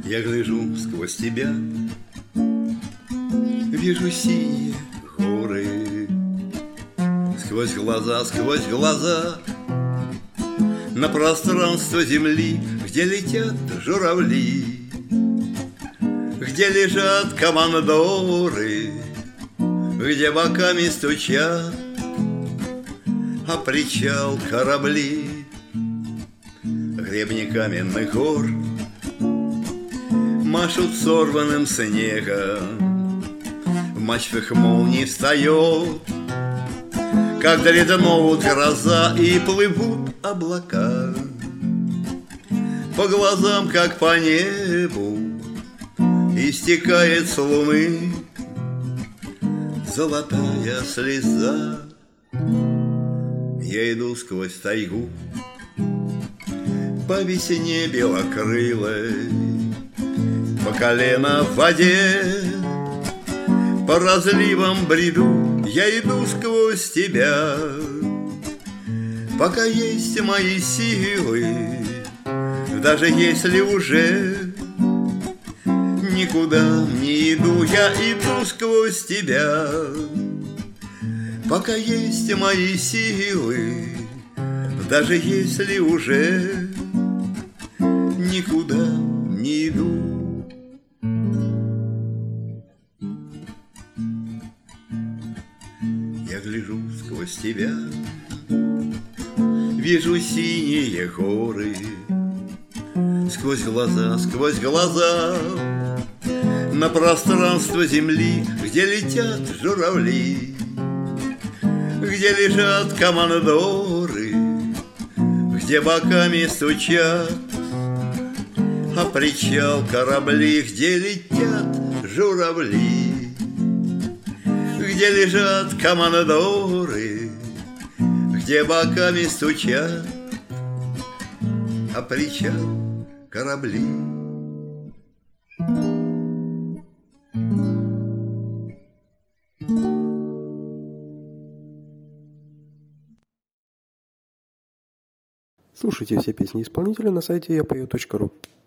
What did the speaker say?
Я гляжу сквозь тебя, вижу синие горы. Сквозь глаза на пространство земли, где летят журавли, где лежат командоры, где боками стучат о причал корабли. Гребни каменных гор машут сорванным снегом, в мачтах молнии встает, когда реднут гроза и плывут облака. По глазам, как по небу, истекает с луны золотая слеза. Я иду сквозь тайгу по весне белокрылой, по колено в воде, по разливам бреду. Я иду сквозь тебя, пока есть мои силы, даже если уже никуда не иду. Я иду сквозь тебя, пока есть мои силы, даже если уже никуда не иду. Я гляжу сквозь тебя, вижу синие горы. Сквозь глаза на пространство земли, где летят журавли, где лежат командоры, где боками стучат о причал корабли, где летят журавли, где лежат командоры, где боками стучат о причал корабли. Слушайте все песни исполнителя на сайте yapою.ru.